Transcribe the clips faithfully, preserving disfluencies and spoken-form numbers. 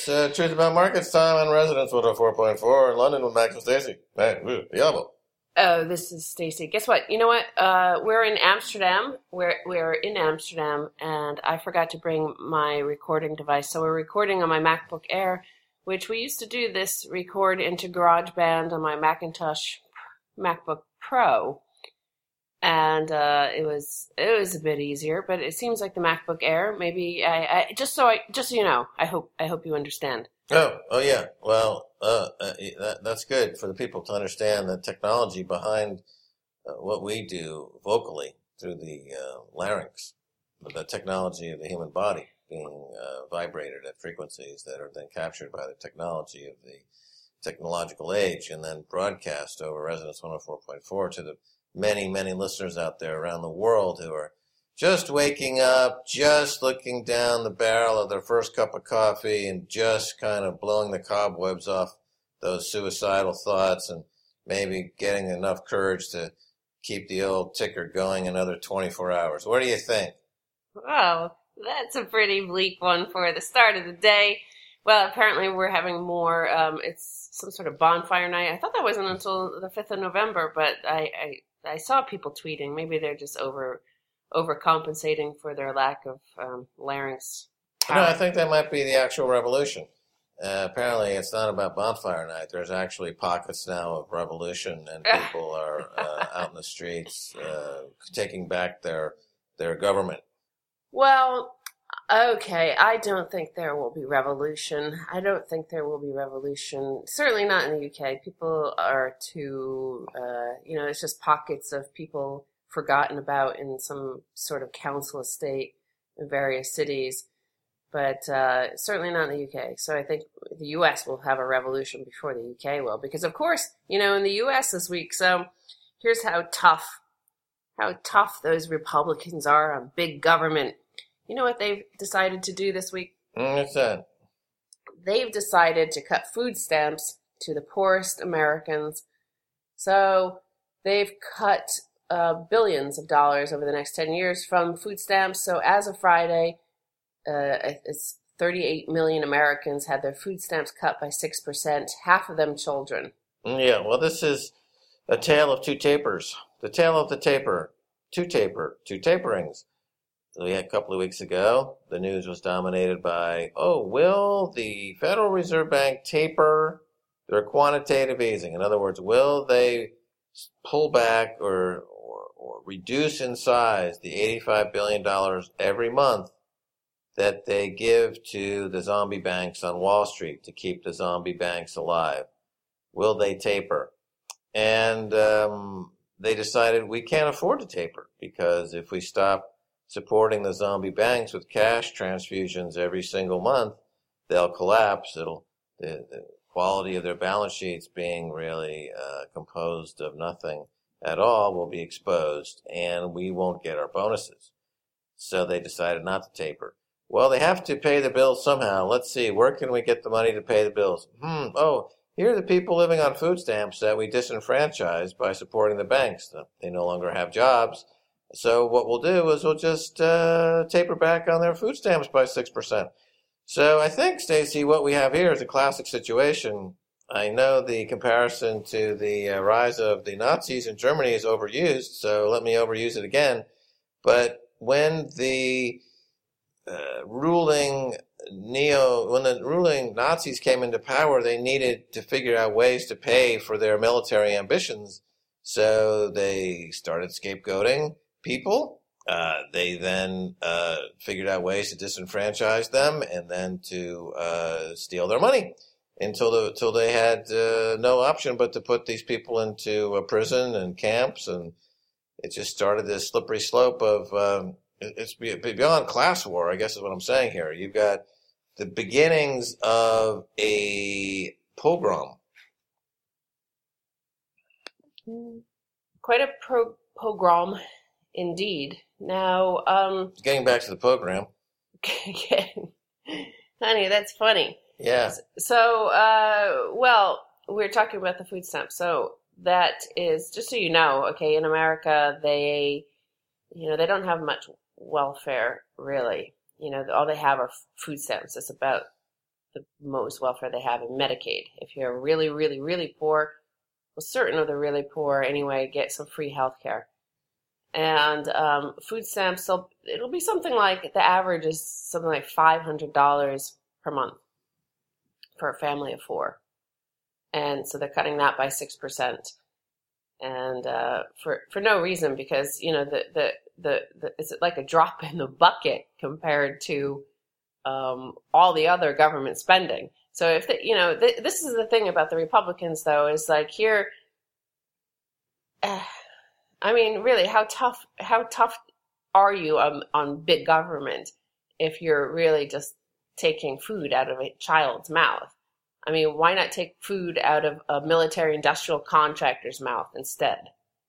uh, Truth About Markets time on Residence one oh four point four in London with Max and Stacy. Hey, woo, yabba. Oh, this is Stacy. Guess what? You know what? Uh, we're in Amsterdam. We're we're in Amsterdam, and I forgot to bring my recording device. So we're recording on my MacBook Air, which we used to do this record into GarageBand on my Macintosh MacBook Pro, and uh, it was it was a bit easier. But it seems like the MacBook Air. Maybe I, I just so I just so you know. I hope I hope you understand. Oh, oh yeah. Well, uh, uh, that, that's good for the people to understand the technology behind uh, what we do vocally through the uh, larynx, the technology of the human body being uh, vibrated at frequencies that are then captured by the technology of the technological age and then broadcast over Resonance one oh four point four to the many, many listeners out there around the world who are just waking up, just looking down the barrel of their first cup of coffee and just kind of blowing the cobwebs off those suicidal thoughts and maybe getting enough courage to keep the old ticker going another twenty-four hours. What do you think? Well, that's a pretty bleak one for the start of the day. Well, apparently we're having more, um, it's some sort of bonfire night. I thought that wasn't until the fifth of November, but I, I, I saw people tweeting. Maybe they're just over... overcompensating for their lack of um, larynx power. No, I think that might be the actual revolution. Uh, apparently, it's not about bonfire night. There's actually pockets now of revolution, and people are uh, out in the streets uh, taking back their their government. Well, okay, I don't think there will be revolution. I don't think there will be revolution. Certainly not in the U K. People are too, uh, you know, it's just pockets of people forgotten about in some sort of council estate in various cities, but uh, certainly not in the U K. So I think the U S will have a revolution before the U K will, because of course, you know, in the U S this week, so here's how tough, how tough those Republicans are on big government. You know what they've decided to do this week? Mm, what's that? They've decided to cut food stamps to the poorest Americans. So they've cut Uh, billions of dollars over the next ten years from food stamps. So as of Friday, uh, it's thirty-eight million Americans had their food stamps cut by six percent, half of them children. Yeah, well, this is a tale of two tapers. The tale of the taper. Two taper. Two taperings. We had a couple of weeks ago, the news was dominated by, oh, will the Federal Reserve Bank taper their quantitative easing? In other words, will they pull back or or reduce in size the eighty-five billion dollars every month that they give to the zombie banks on Wall Street to keep the zombie banks alive? Will they taper? And um, they decided we can't afford to taper, because if we stop supporting the zombie banks with cash transfusions every single month, they'll collapse. It'll the, the quality of their balance sheets being really uh, composed of nothing at all will be exposed, and we won't get our bonuses. So they decided not to taper. Well, they have to pay the bills somehow. Let's see, where can we get the money to pay the bills? Hmm, oh, here are the people living on food stamps that we disenfranchised by supporting the banks. They no longer have jobs. So what we'll do is we'll just uh, taper back on their food stamps by six percent. So I think, Stacy, what we have here is a classic situation. I know the comparison to the uh, rise of the Nazis in Germany is overused, so let me overuse it again. But when the uh, ruling neo, when the ruling Nazis came into power, they needed to figure out ways to pay for their military ambitions. So they started scapegoating people. Uh, they then uh, figured out ways to disenfranchise them and then to uh, steal their money. Until the, until they had uh, no option but to put these people into a prison and camps, and it just started this slippery slope of um, it's beyond class war, I guess is what I'm saying here. You've got the beginnings of a pogrom. Quite a pro- pogrom, indeed. Now, um, getting back to the program. Honey, that's funny. Yeah. So, uh, well, we're talking about the food stamp. So that is, just so you know, okay, in America, they, you know, they don't have much welfare, really. You know, all they have are food stamps. It's about the most welfare they have in Medicaid. If you're really, really, really poor, well, certain of the really poor anyway get some free health care. And um, food stamps, so it'll be something like, the average is something like five hundred dollars per month for a family of four. And so they're cutting that by six percent. And uh, for for no reason, because, you know, the, the, the, the it's like a drop in the bucket compared to um, all the other government spending. So if, the, you know, th- this is the thing about the Republicans, though, is like here, uh, I mean, really, how tough how tough are you on, on big government if you're really just taking food out of a child's mouth? I mean, why not take food out of a military industrial contractor's mouth instead?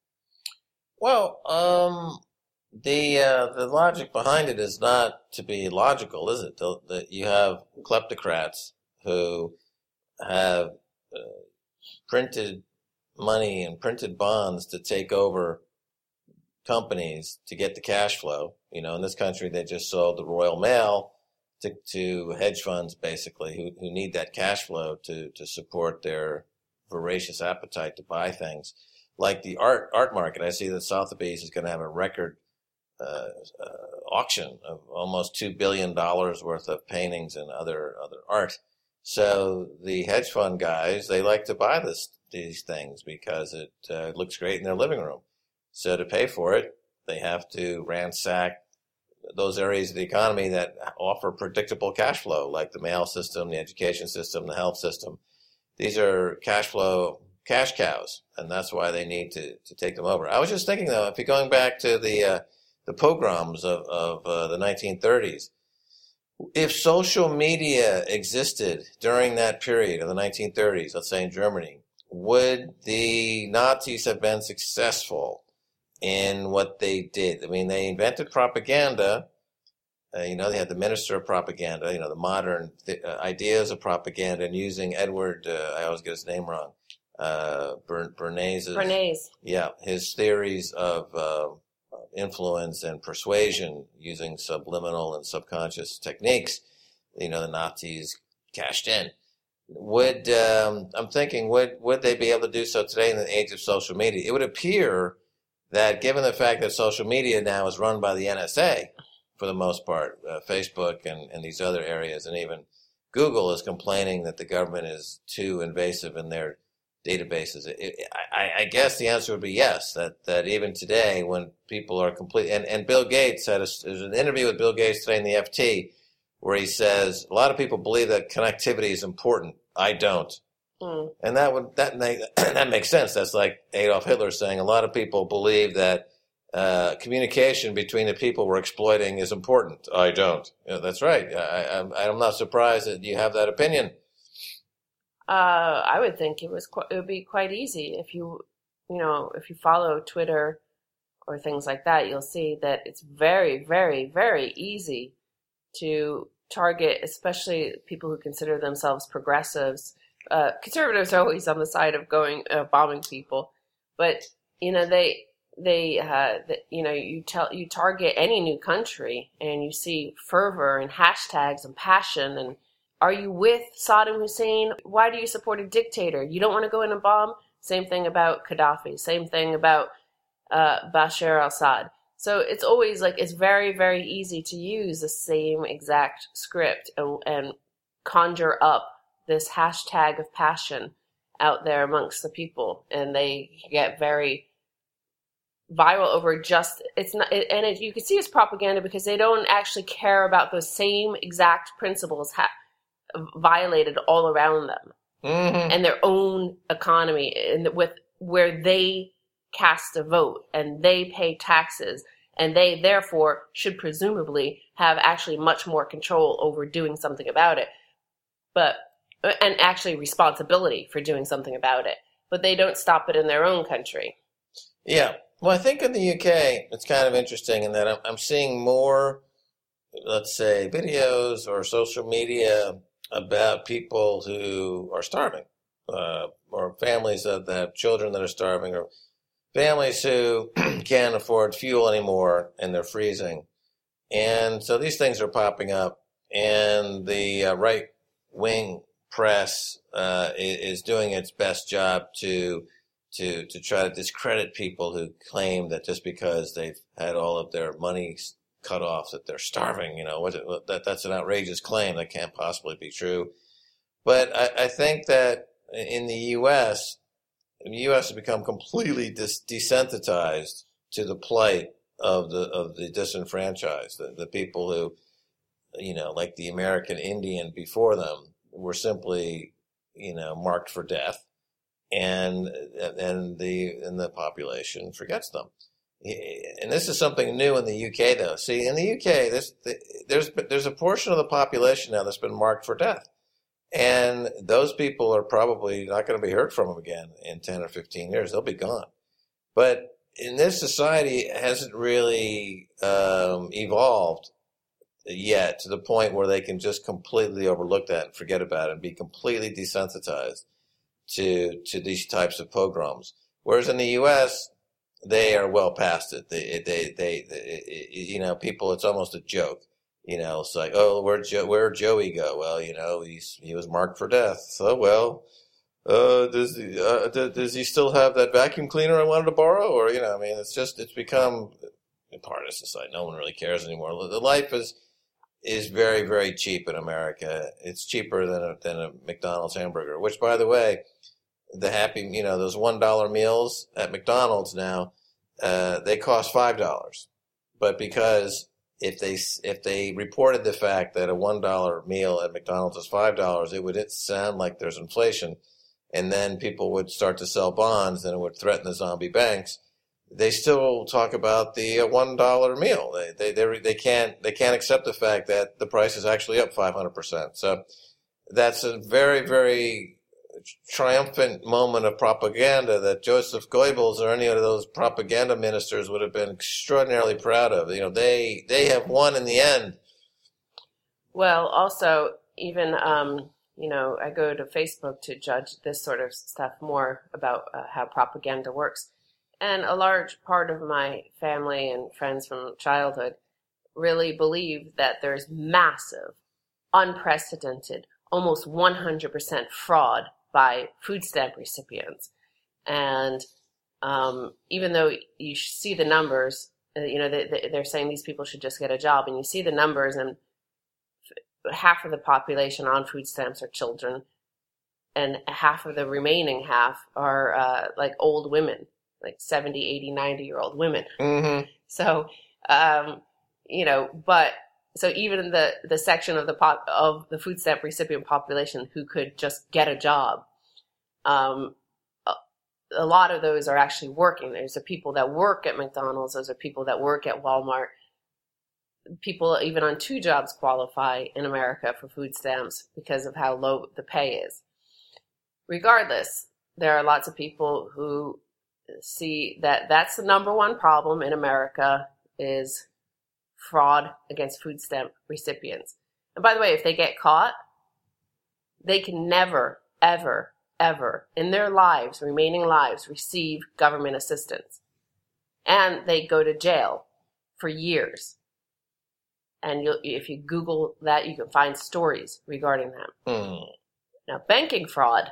Well, um, the uh, the logic behind it is not to be logical, is it? The, the, you have kleptocrats who have uh, printed money and printed bonds to take over companies to get the cash flow. You know, in this country, they just sold the Royal Mail to, to hedge funds, basically, who, who need that cash flow to, to support their voracious appetite to buy things. Like the art art market, I see that Sotheby's is going to have a record uh, uh, auction of almost two billion dollars worth of paintings and other other art. So the hedge fund guys, they like to buy this these things because it uh, looks great in their living room. So to pay for it, they have to ransack those areas of the economy that offer predictable cash flow, like the mail system, the education system, the health system. These are cash flow cash cows, and that's why they need to, to take them over. I was just thinking, though, if you're going back to the uh, the pogroms of, of uh, the nineteen thirties, if social media existed during that period of the nineteen thirties, let's say in Germany, would the Nazis have been successful in what they did? I mean, they invented propaganda. Uh, you know, they had the Minister of Propaganda, you know, the modern th- uh, ideas of propaganda, and using Edward, uh, I always get his name wrong, uh, Ber- Bernays. Bernays. Yeah, his theories of uh, influence and persuasion using subliminal and subconscious techniques, you know, the Nazis cashed in. Would, um, I'm thinking, would, would they be able to do so today in the age of social media? It would appear that given the fact that social media now is run by the N S A, for the most part, uh, Facebook and, and these other areas, and even Google is complaining that the government is too invasive in their databases. It, it, I, I guess the answer would be yes, that, that even today when people are complete, and, and Bill Gates had a, there's an interview with Bill Gates today in the F T where he says, a lot of people believe that connectivity is important. I don't. Mm. And that would, that, make, that makes sense. That's like Adolf Hitler saying a lot of people believe that Uh, communication between the people we're exploiting is important. I don't. Yeah, that's right. I, I'm, I'm not surprised that you have that opinion. Uh, I would think it was qu- it would be quite easy if you, you know, if you follow Twitter or things like that, you'll see that it's very, very, very easy to target, especially people who consider themselves progressives. Uh, conservatives are always on the side of going uh, bombing people, but you know they. They, uh, the, you know, you tell you target any new country, and you see fervor and hashtags and passion. And are you with Saddam Hussein? Why do you support a dictator? You don't want to go in and bomb. Same thing about Gaddafi. Same thing about uh, Bashar al-Assad. So it's always like it's very, very easy to use the same exact script and, and conjure up this hashtag of passion out there amongst the people, and they get very viral over just it's not it, and it, you can see it's propaganda because they don't actually care about those same exact principles ha- violated all around them, mm-hmm. and their own economy, and with where they cast a vote and they pay taxes, and they therefore should presumably have actually much more control over doing something about it, but and actually responsibility for doing something about it, but they don't stop it in their own country. Yeah. Well, I think in the U K, it's kind of interesting in that I'm, I'm seeing more, let's say, videos or social media about people who are starving, uh, or families that have children that are starving, or families who can't afford fuel anymore and they're freezing. And so these things are popping up, and the uh, right wing press uh, is doing its best job to to to try to discredit people who claim that just because they've had all of their money cut off that they're starving. You know, what, that that's an outrageous claim that can't possibly be true. But I, I think that in the U S, the U S has become completely dis- desensitized to the plight of the of the disenfranchised, the, the people who, you know, like the American Indian before them, were simply, you know, marked for death, and and the and the population forgets them. And this is something new in the U K, though. See, in the U K, this, there's there's a portion of the population now that's been marked for death, and those people are probably not going to be heard from again in ten or fifteen years. They'll be gone. But in this society, it hasn't really um, evolved yet to the point where they can just completely overlook that and forget about it and be completely desensitized to to these types of pogroms. Whereas in the U S, they are well past it. They, they, they, they, you know, people, it's almost a joke. You know, it's like, oh, where'd, jo- where'd Joey go? Well, you know, he's, he was marked for death. So, well, uh, does he, uh, does he still have that vacuum cleaner I wanted to borrow? Or, you know, I mean, it's just, it's become a part of society. No one really cares anymore. The life is, is very, very cheap in America. It's cheaper than a, than a McDonald's hamburger, which, by the way, the happy, you know, those one dollar meals at McDonald's now, uh, they cost five dollars. But because if they, if they reported the fact that a one dollar meal at McDonald's is five dollars, it would sound like there's inflation. And then people would start to sell bonds and it would threaten the zombie banks. They still talk about the one dollar meal. They, they, they, they can't, they can't accept the fact that the price is actually up five hundred percent. So that's a very, very triumphant moment of propaganda that Joseph Goebbels or any of those propaganda ministers would have been extraordinarily proud of. You know, they they have won in the end. Well, also, even, um, you know, I go to Facebook to judge this sort of stuff more about uh, how propaganda works. And a large part of my family and friends from childhood really believe that there's massive, unprecedented, almost one hundred percent fraud by food stamp recipients. And um, even though you see the numbers, uh, you know, they, they're saying these people should just get a job, and you see the numbers, and half of the population on food stamps are children, and half of the remaining half are uh, like old women, like seventy, eighty, ninety-year-old women. Mm-hmm. So, um, you know, but... So even the, the section of the pop, of the food stamp recipient population who could just get a job, um, a, a lot of those are actually working. There's the people that work at McDonald's. Those are people that work at Walmart. People even on two jobs qualify in America for food stamps because of how low the pay is. Regardless, there are lots of people who see that that's the number one problem in America is fraud against food stamp recipients. And by the way, if they get caught, they can never, ever, ever in their lives, remaining lives, receive government assistance. And they go to jail for years. And you'll, if you Google that, you can find stories regarding that. Mm. Now, banking fraud,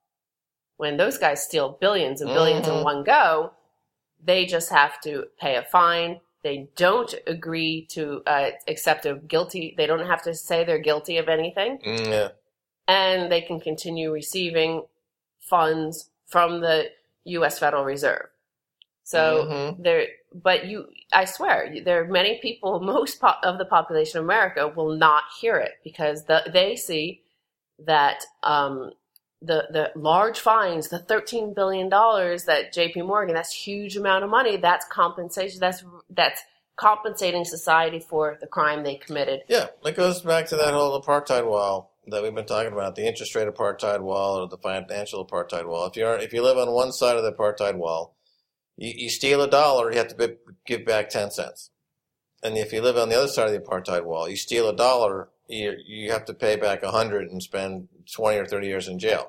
when those guys steal billions and billions mm-hmm. in one go, they just have to pay a fine. They don't agree to uh, accept a guilty. They don't have to say they're guilty of anything. Mm, yeah. And they can continue receiving funds from the U S Federal Reserve. So mm-hmm. there, but you, I swear, there are many people, most po- of the population of America will not hear it because the, they see that um, the the large fines, the thirteen billion dollars that J P Morgan, that's a huge amount of money. That's compensation. That's that's compensating society for the crime they committed. Yeah, it goes back to that whole apartheid wall that we've been talking about, the interest rate apartheid wall or the financial apartheid wall. If you're if you live on one side of the apartheid wall, you, you steal a dollar, you have to be, give back ten cents. And if you live on the other side of the apartheid wall, you steal a dollar, you you have to pay back a hundred and spend twenty or thirty years in jail.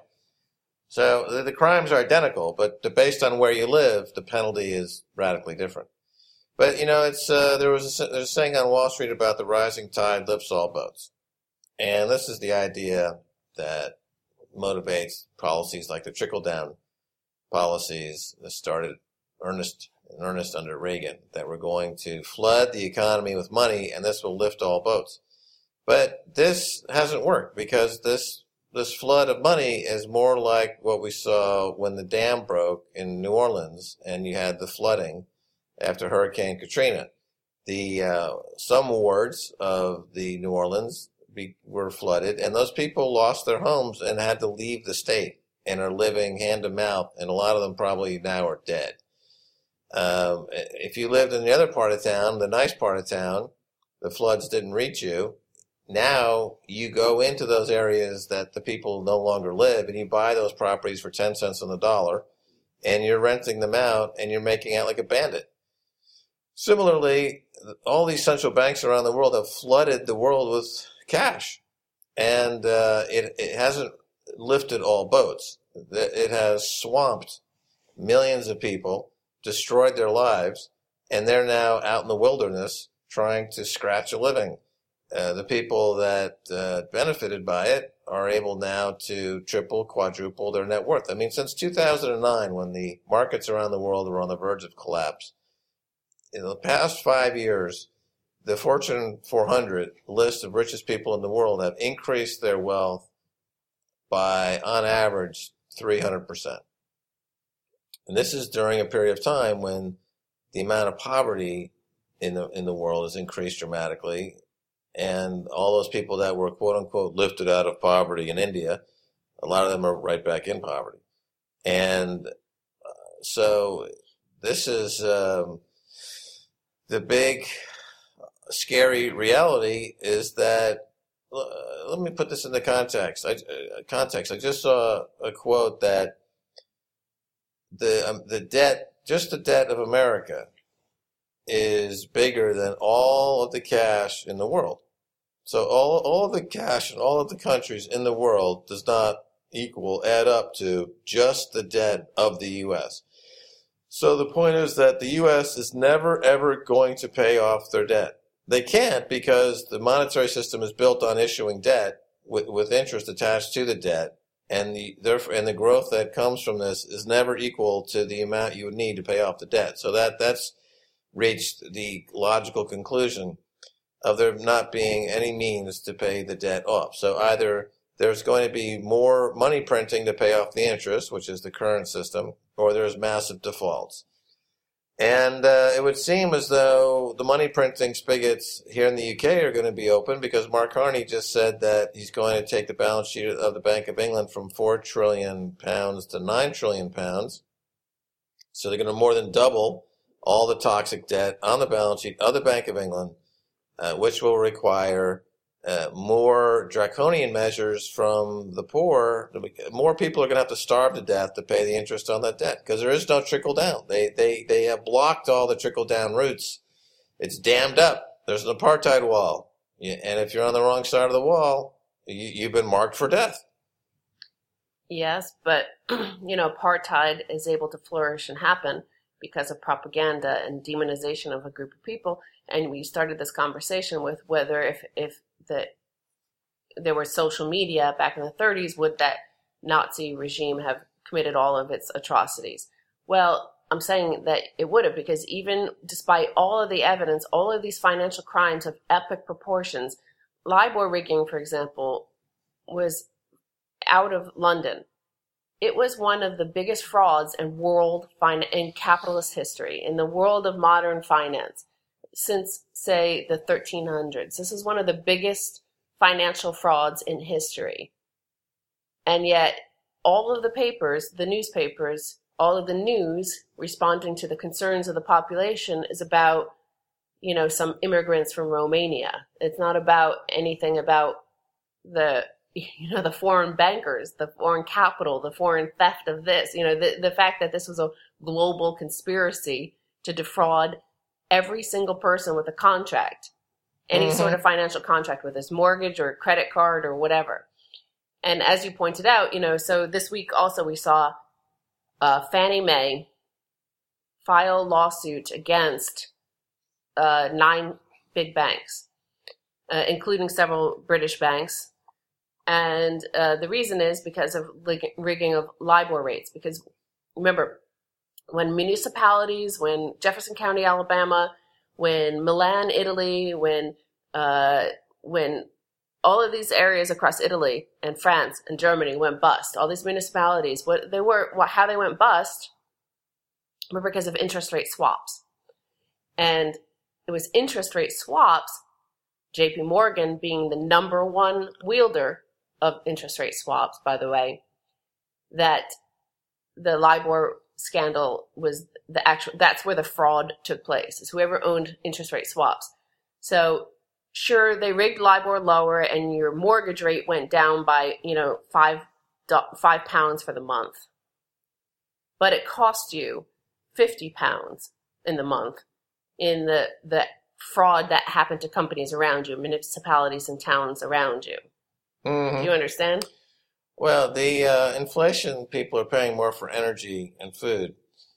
So the, the crimes are identical, but the, based on where you live, the penalty is radically different. But you know, it's uh, there was a, there's a saying on Wall Street about the rising tide lifts all boats, and this is the idea that motivates policies like the trickle-down policies that started earnest in earnest under Reagan, that we're going to flood the economy with money and this will lift all boats. But this hasn't worked because this this flood of money is more like what we saw when the dam broke in New Orleans and you had the flooding after Hurricane Katrina. The uh, some wards of the New Orleans be, were flooded, and those people lost their homes and had to leave the state and are living hand to mouth, and a lot of them probably now are dead. Um, if you lived in the other part of town, the nice part of town, the floods didn't reach you. Now you go into those areas that the people no longer live, and you buy those properties for ten cents on the dollar, and you're renting them out, and you're making out like a bandit. Similarly, all these central banks around the world have flooded the world with cash, and uh, it, it hasn't lifted all boats. It has swamped millions of people, destroyed their lives, and they're now out in the wilderness trying to scratch a living. Uh, the people that uh, benefited by it are able now to triple, quadruple their net worth. I mean, since two thousand nine, when the markets around the world were on the verge of collapse, in the past five years, the Fortune four hundred list of richest people in the world have increased their wealth by, on average, three hundred percent. And this is during a period of time when the amount of poverty in the in the world has increased dramatically, and all those people that were quote unquote lifted out of poverty in India, a lot of them are right back in poverty. And uh, so this is um, the big scary reality is that. Uh, let me put this into context. I, uh, context. I just saw a quote that the um, the debt, just the debt of America, is bigger than all of the cash in the world. So all all of the cash in all of the countries in the world does not equal, add up to just the debt of the U S. So the point is that the U S is never, ever going to pay off their debt. They can't because the monetary system is built on issuing debt with, with interest attached to the debt, and the therefore and the growth that comes from this is never equal to the amount you would need to pay off the debt. So that that's reached the logical conclusion of there not being any means to pay the debt off. So either there's going to be more money printing to pay off the interest, which is the current system, or there's massive defaults. And uh, it would seem as though the money printing spigots here in the U K are going to be open because Mark Carney just said that he's going to take the balance sheet of the Bank of England from four trillion pounds to nine trillion pounds. So they're going to more than double all the toxic debt on the balance sheet of the Bank of England, uh, which will require uh, more draconian measures from the poor. More people are going to have to starve to death to pay the interest on that debt because there is no trickle down. They they they have blocked all the trickle down routes. It's dammed up. There's an apartheid wall, and if you're on the wrong side of the wall, you, you've been marked for death. Yes, but you know, apartheid is able to flourish and happen because of propaganda and demonization of a group of people. And we started this conversation with whether if if that there was social media back in the thirties, would that Nazi regime have committed all of its atrocities? Well, I'm saying that it would have, because even despite all of the evidence, all of these financial crimes of epic proportions, LIBOR rigging, for example, was out of London. It was one of the biggest frauds in world fin- in capitalist history, in the world of modern finance, since, say, the thirteen hundreds. This is one of the biggest financial frauds in history. And yet, all of the papers, the newspapers, all of the news responding to the concerns of the population is about, you know, some immigrants from Romania. It's not about anything about the, you know, the foreign bankers, the foreign capital, the foreign theft of this, you know, the, the fact that this was a global conspiracy to defraud every single person with a contract, any mm-hmm. sort of financial contract, with his mortgage or credit card or whatever. And as you pointed out, you know, so this week also we saw uh, Fannie Mae file a lawsuit against uh, nine big banks, uh, including several British banks, And uh, the reason is because of lig- rigging of LIBOR rates. Because remember, when municipalities, when Jefferson County, Alabama, when Milan, Italy, when uh, when all of these areas across Italy and France and Germany went bust, all these municipalities, what they were, what, how they went bust, were because of interest rate swaps. And it was interest rate swaps, J P Morgan being the number one wielder of interest rate swaps, by the way, that the LIBOR scandal was the actual, that's where the fraud took place. It's whoever owned interest rate swaps. So sure, they rigged LIBOR lower and your mortgage rate went down by, you know, five, five pounds for the month. But it cost you fifty pounds in the month in the, the fraud that happened to companies around you, municipalities and towns around you. Mm-hmm. Do you understand? Well, the uh, inflation people are paying more for energy and food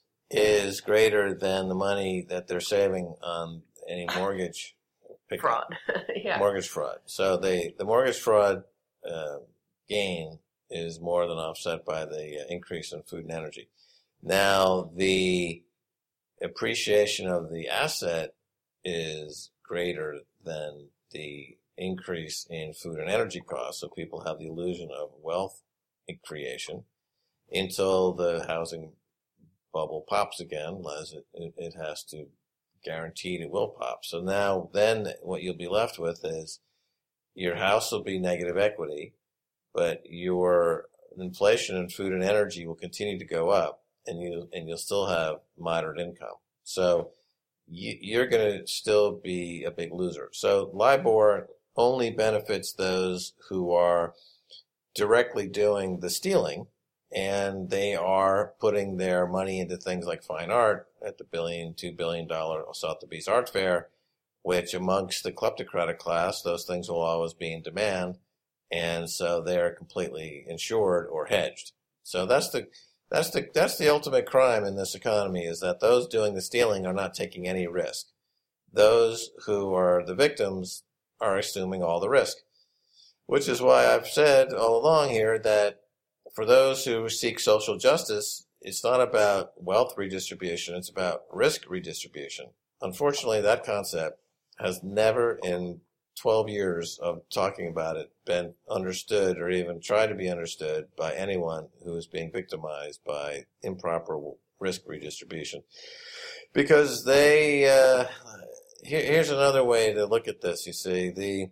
is greater than the money that they're saving on any mortgage pickup. Fraud. Yeah. Mortgage fraud. So they, the mortgage fraud uh, gain is more than offset by the uh, increase in food and energy. Now, the appreciation of the asset is greater than the increase in food and energy costs, so people have the illusion of wealth creation until the housing bubble pops again, as it, it, it has to guaranteed it will pop. So now then what you'll be left with is your house will be negative equity, but your inflation in food and energy will continue to go up, and you and you'll still have moderate income. So you, you're going to still be a big loser. So LIBOR only benefits those who are directly doing the stealing, and they are putting their money into things like fine art at the billion, two billion dollar Sotheby's Art Fair, which amongst the kleptocratic class, those things will always be in demand, and so they're completely insured or hedged. So that's the that's the that's the ultimate crime in this economy, is that those doing the stealing are not taking any risk. Those who are the victims are assuming all the risk, which is why I've said all along here that for those who seek social justice, it's not about wealth redistribution, it's about risk redistribution. Unfortunately, that concept has never in twelve years of talking about it been understood or even tried to be understood by anyone who is being victimized by improper risk redistribution. Because they, uh, here, here's another way to look at this, you see. The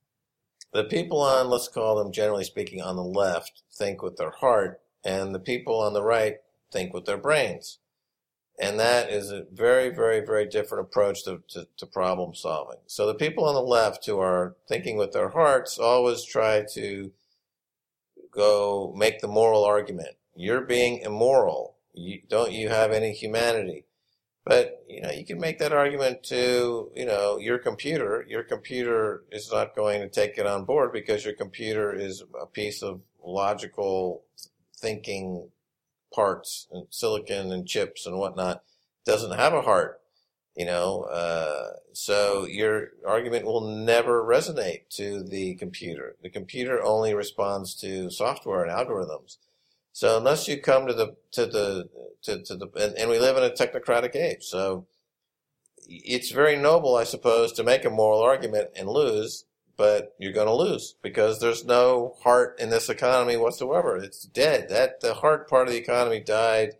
The people on, let's call them generally speaking, on the left think with their heart, and the people on the right think with their brains. And that is a very, very, very different approach to, to, to problem solving. So the people on the left who are thinking with their hearts always try to go make the moral argument. You're being immoral. You, don't you have any humanity? But, you know, you can make that argument to, you know, your computer. Your computer is not going to take it on board because your computer is a piece of logical thinking parts and silicon and chips and whatnot. Doesn't have a heart, you know. Uh, so your argument will never resonate to the computer. The computer only responds to software and algorithms. So unless you come to the to the to, to the and, and we live in a technocratic age, so it's very noble, I suppose, to make a moral argument and lose, but you're going to lose because there's no heart in this economy whatsoever. It's dead. That the heart part of the economy died.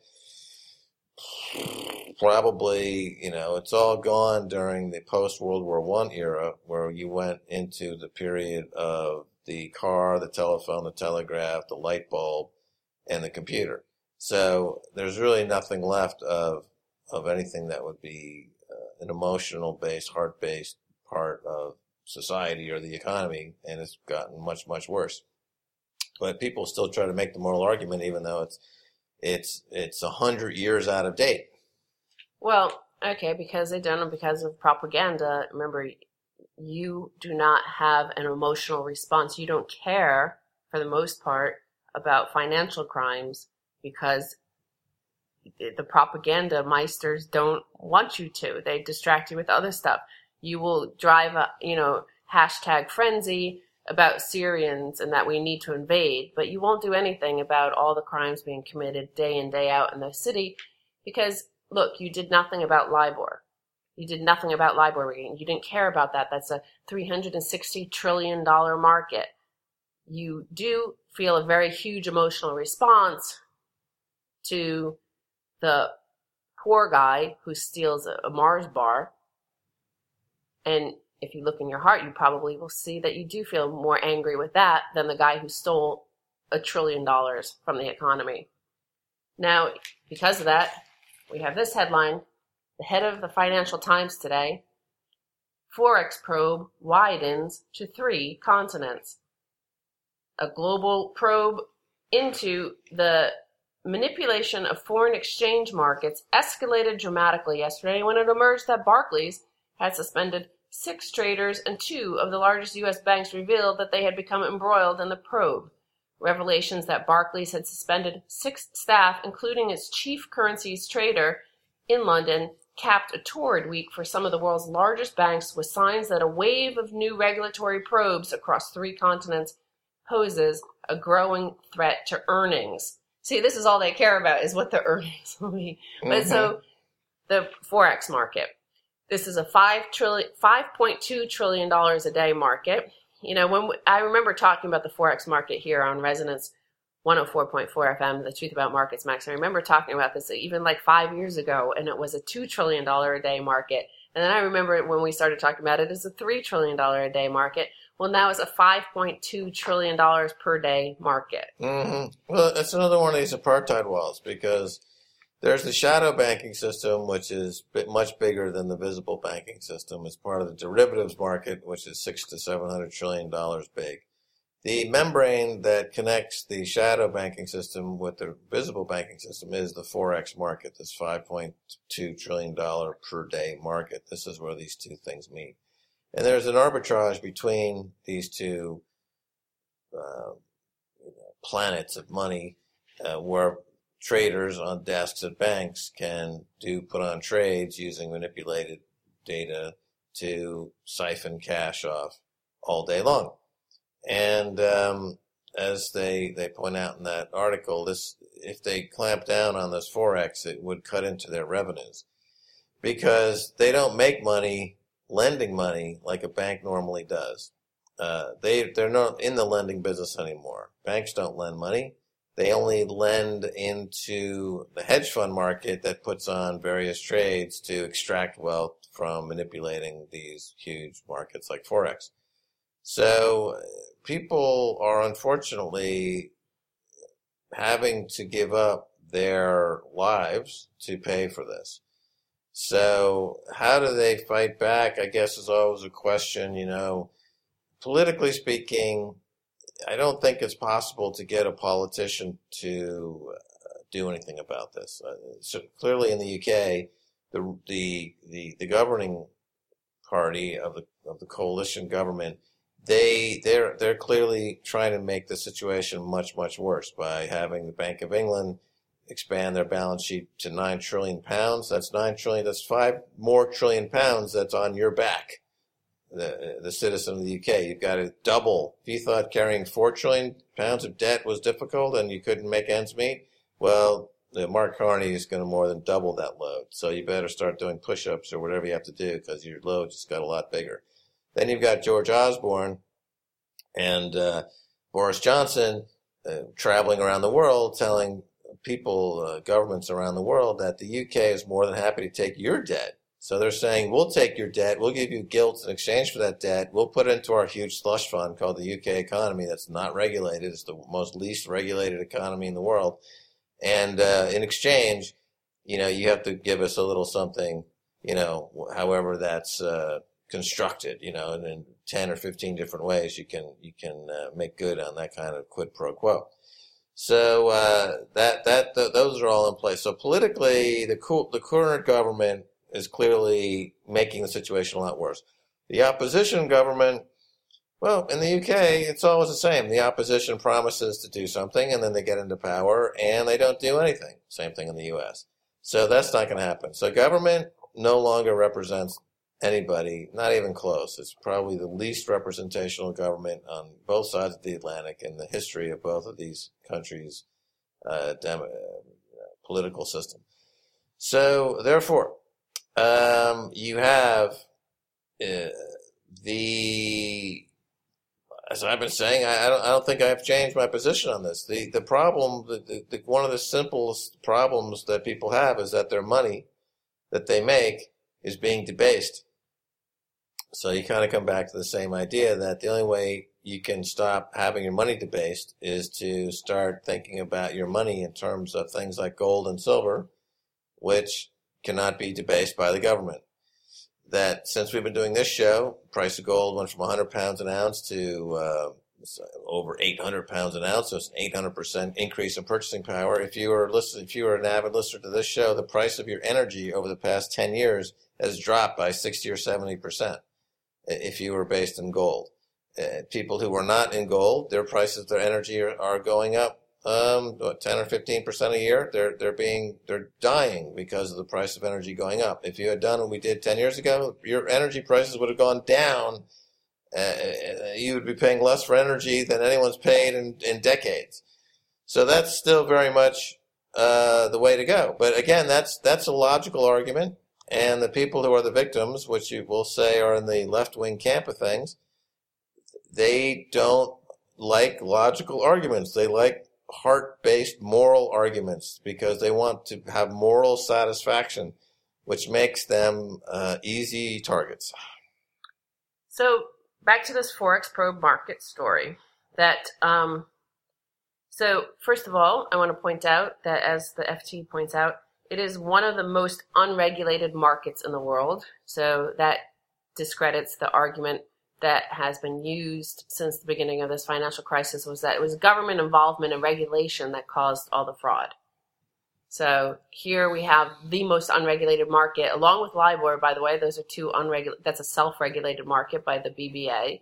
Probably, you know, it's all gone during the post-World War One era, where you went into the period of the car, the telephone, the telegraph, the light bulb, and the computer. So there's really nothing left of of anything that would be uh, an emotional-based, heart-based part of society or the economy, and it's gotten much, much worse. But people still try to make the moral argument, even though it's it's it's a hundred years out of date. Well, okay, because they don't, because of propaganda. Remember, you do not have an emotional response. You don't care, for the most part, about financial crimes because the propaganda meisters don't want you to. They distract you with other stuff. You will drive a, you know, hashtag frenzy, about Syrians and that we need to invade, but you won't do anything about all the crimes being committed day in, day out in the city because, look, you did nothing about LIBOR. You did nothing about LIBOR rigging. You didn't care about that. That's a three hundred sixty trillion dollars market. You do feel a very huge emotional response to the poor guy who steals a, a Mars bar. And if you look in your heart, you probably will see that you do feel more angry with that than the guy who stole a trillion dollars from the economy. Now, because of that, we have this headline. The head of the Financial Times today, Forex probe widens to three continents. A global probe into the manipulation of foreign exchange markets escalated dramatically yesterday when it emerged that Barclays had suspended six traders and two of the largest U S banks revealed that they had become embroiled in the probe. Revelations that Barclays had suspended six staff, including its chief currencies trader in London, capped a torrid week for some of the world's largest banks with signs that a wave of new regulatory probes across three continents poses a growing threat to earnings. See, this is all they care about is what the earnings will be. Mm-hmm. But so the Forex market, this is a five trillion, five point two trillion dollars a day market. You know, when we, I remember talking about the Forex market here on Resonance one oh four point four F M, The Truth About Markets, Max. I remember talking about this even like five years ago, and it was a two trillion dollars a day market. And then I remember when we started talking about it as a three trillion dollars a day market. Well, now it's a five point two trillion dollars per day market. Mm-hmm. Well, that's another one of these apartheid walls because there's the shadow banking system, which is much bigger than the visible banking system. It's part of the derivatives market, which is six to seven hundred trillion dollars big. The membrane that connects the shadow banking system with the visible banking system is the Forex market, this five point two trillion dollars per day market. This is where these two things meet. And there's an arbitrage between these two uh, you know, planets of money uh, where traders on desks at banks can do put on trades using manipulated data to siphon cash off all day long. And um, as they they point out in that article, this if they clamp down on this Forex, it would cut into their revenues because they don't make money lending money like a bank normally does. Uh, they they're not in the lending business anymore. Banks don't lend money. They only lend into the hedge fund market that puts on various trades to extract wealth from manipulating these huge markets like Forex. So people are unfortunately having to give up their lives to pay for this. So how do they fight back, I guess, is always a question. You know, politically speaking, I don't think it's possible to get a politician to uh, do anything about this. Uh, so clearly in the U K, the, the, the, the governing party of the, of the coalition government, They they're they're clearly trying to make the situation much much worse by having the Bank of England expand their balance sheet to nine trillion pounds. That's nine trillion. That's five more trillion pounds. That's on your back, the the citizen of the U K. You've got to double. If you thought carrying four trillion pounds of debt was difficult and you couldn't make ends meet, well, the Mark Carney is going to more than double that load. So you better start doing push-ups or whatever you have to do because your load just got a lot bigger. Then you've got George Osborne and uh, Boris Johnson uh, traveling around the world telling people, uh, governments around the world, that the U K is more than happy to take your debt. So they're saying, we'll take your debt, we'll give you gilt in exchange for that debt, we'll put it into our huge slush fund called the U K economy that's not regulated. It's the most least regulated economy in the world. And uh, in exchange, you know, you have to give us a little something, you know, however that's uh, constructed, you know, and in ten or fifteen different ways you can you can uh, make good on that kind of quid pro quo. So uh, that that th- those are all in place. So politically, the co- the current government is clearly making the situation a lot worse. The opposition government, well, in the U K, it's always the same. The opposition promises to do something, and then they get into power, and they don't do anything. Same thing in the U S. So that's not going to happen. So government no longer represents anybody, not even close. It's probably the least representational government on both sides of the Atlantic in the history of both of these countries' uh, dem- uh, political system. So, therefore, um, you have uh, the, as I've been saying, I, I, don't, I don't think I've changed my position on this. The the problem, the, the, one of the simplest problems that people have is that their money that they make is being debased. So you kind of come back to the same idea that the only way you can stop having your money debased is to start thinking about your money in terms of things like gold and silver, which cannot be debased by the government. That since we've been doing this show, price of gold went from one hundred pounds an ounce to uh, over eight hundred pounds an ounce, so it's an eight hundred percent increase in purchasing power. If you were listen, if you were an avid listener to this show, the price of your energy over the past ten years has dropped by sixty or seventy percent. If you were based in gold, uh, people who were not in gold, their prices, their energy are, are going up um, what, ten or fifteen percent a year. They're they're being they're dying because of the price of energy going up. If you had done what we did ten years ago, your energy prices would have gone down. Uh, you would be paying less for energy than anyone's paid in, in decades. So that's still very much uh, the way to go. But again, that's that's a logical argument. And the people who are the victims, which you will say are in the left-wing camp of things, they don't like logical arguments. They like heart-based moral arguments because they want to have moral satisfaction, which makes them uh, easy targets. So back to this Forex probe market story. That um, so first of all, I want to point out that as the F T points out, it is one of the most unregulated markets in the world, so that discredits the argument that has been used since the beginning of this financial crisis, was that it was government involvement and regulation that caused all the fraud. So here we have the most unregulated market, along with LIBOR, by the way. Those are two unregulated, that's a self-regulated market by the B B A.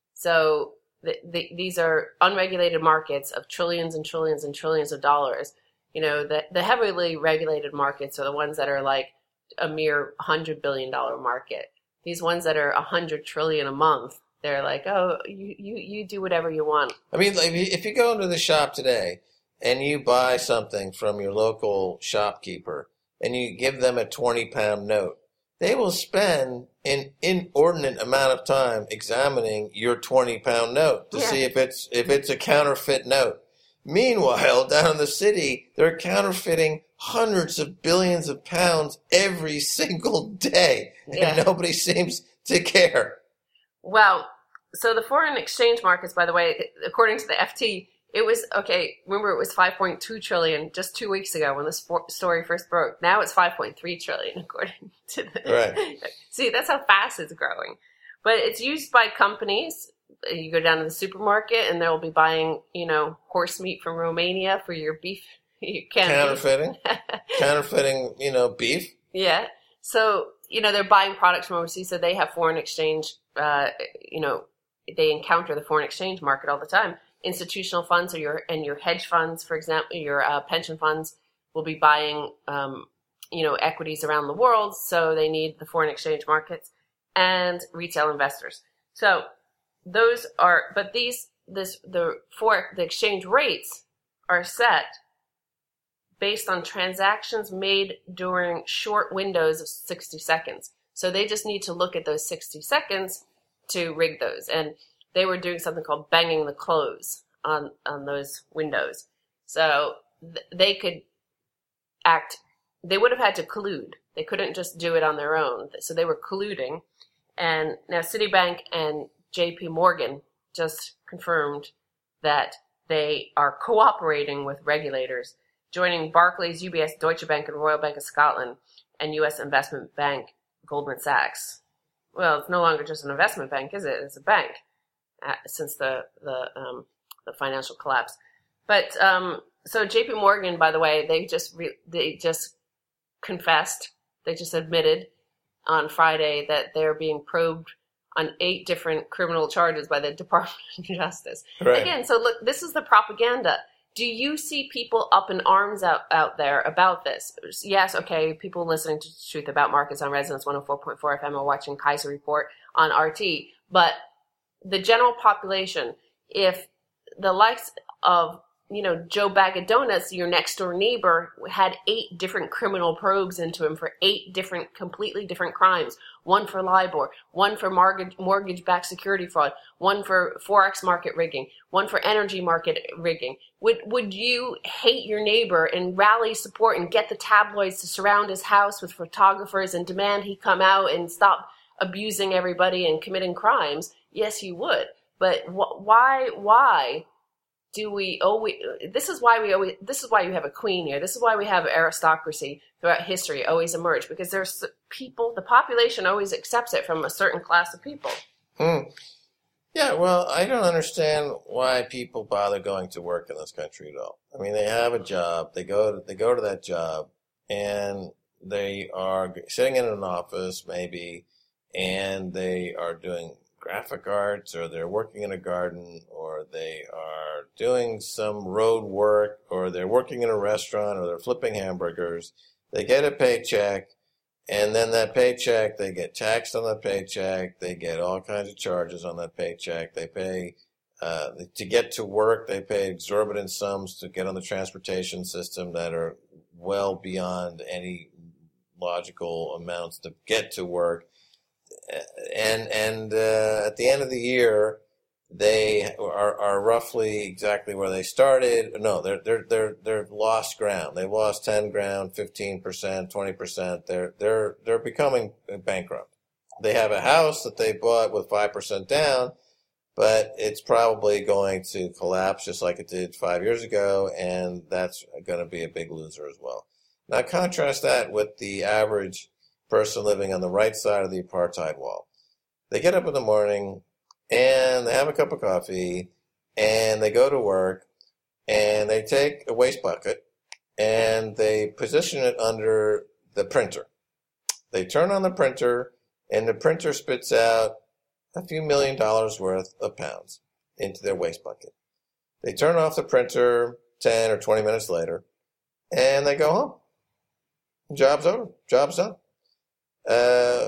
So the, the, these are unregulated markets of trillions and trillions and trillions of dollars. You know, the, the heavily regulated markets are the ones that are like a mere one hundred billion dollars market. These ones that are one hundred trillion dollars a month, they're like, oh, you, you, you do whatever you want. I mean, like, if you go into the shop today and you buy something from your local shopkeeper and you give them a twenty pound note, they will spend an inordinate amount of time examining your twenty pound note to yeah. see if it's if it's a counterfeit note. Meanwhile, down in the city, they're counterfeiting hundreds of billions of pounds every single day, yeah. and nobody seems to care. Well, so the foreign exchange markets, by the way, according to the F T, it was, okay, remember it was five point two trillion dollars just two weeks ago when this story first broke. Now it's five point three trillion dollars, according to the... Right. See, that's how fast it's growing. But it's used by companies. You go down to the supermarket and they'll be buying, you know, horse meat from Romania for your beef. You can't Counterfeiting. Counterfeiting, you know, beef. Yeah. So, you know, they're buying products from overseas, so they have foreign exchange, uh, you know, they encounter the foreign exchange market all the time. Institutional funds or your, and your hedge funds, for example, your uh, pension funds will be buying, um, you know, equities around the world, so they need the foreign exchange markets, and retail investors. So, those are, but these, this, the, for the exchange rates are set based on transactions made during short windows of sixty seconds. So they just need to look at those sixty seconds to rig those. And they were doing something called banging the close on, on those windows. So th- they could act, they would have had to collude. They couldn't just do it on their own. So they were colluding. And now Citibank and J P Morgan just confirmed that they are cooperating with regulators, joining Barclays, U B S, Deutsche Bank, and Royal Bank of Scotland, and U S investment bank Goldman Sachs. Well, it's no longer just an investment bank, is it? It's a bank uh, since the the um, the financial collapse. But um, so J P Morgan, by the way, they just re- they just confessed, they just admitted on Friday that they're being probed on eight different criminal charges by the Department of Justice. Right. Again, so look, this is the propaganda. Do you see people up in arms out, out there about this? Yes, okay, people listening to Truth About Markets on Resonance one oh four point four F M or watching Kaiser Report on R T, but the general population, if the likes of, you know, Joe Bag of Donuts, your next door neighbor, had eight different criminal probes into him for eight different, completely different crimes. One for LIBOR, one for mortgage, mortgage-backed security fraud, one for Forex market rigging, one for energy market rigging. Would, would you hate your neighbor and rally support and get the tabloids to surround his house with photographers and demand he come out and stop abusing everybody and committing crimes? Yes, you would. But wh- why, why? Do we always, this is why we always, this is why you have a queen here. This is why we have aristocracy throughout history always emerge, because there's people, the population always accepts it from a certain class of people. Hmm. Yeah, well, I don't understand why people bother going to work in this country at all. I mean, they have a job, they go to, they go to that job, and they are sitting in an office maybe, and they are doing graphic arts, or they're working in a garden, or they are doing some road work, or they're working in a restaurant, or they're flipping hamburgers. They get a paycheck, and then that paycheck, they get taxed on that paycheck. They get all kinds of charges on that paycheck. They pay, uh, to get to work, they pay exorbitant sums to get on the transportation system that are well beyond any logical amounts to get to work. And and uh, at the end of the year, they are, are roughly exactly where they started. No, they're they're they're they're lost ground. They lost ten ground, fifteen percent, twenty percent. They're they're they're becoming bankrupt. They have a house that they bought with five percent down, but it's probably going to collapse just like it did five years ago, and that's going to be a big loser as well. Now contrast that with the average person living on the right side of the apartheid wall. They get up in the morning and they have a cup of coffee and they go to work and they take a waste bucket and they position it under the printer. They turn on the printer and the printer spits out a few million dollars worth of pounds into their waste bucket. They turn off the printer ten or twenty minutes later and they go home. Job's over. Job's done. Uh,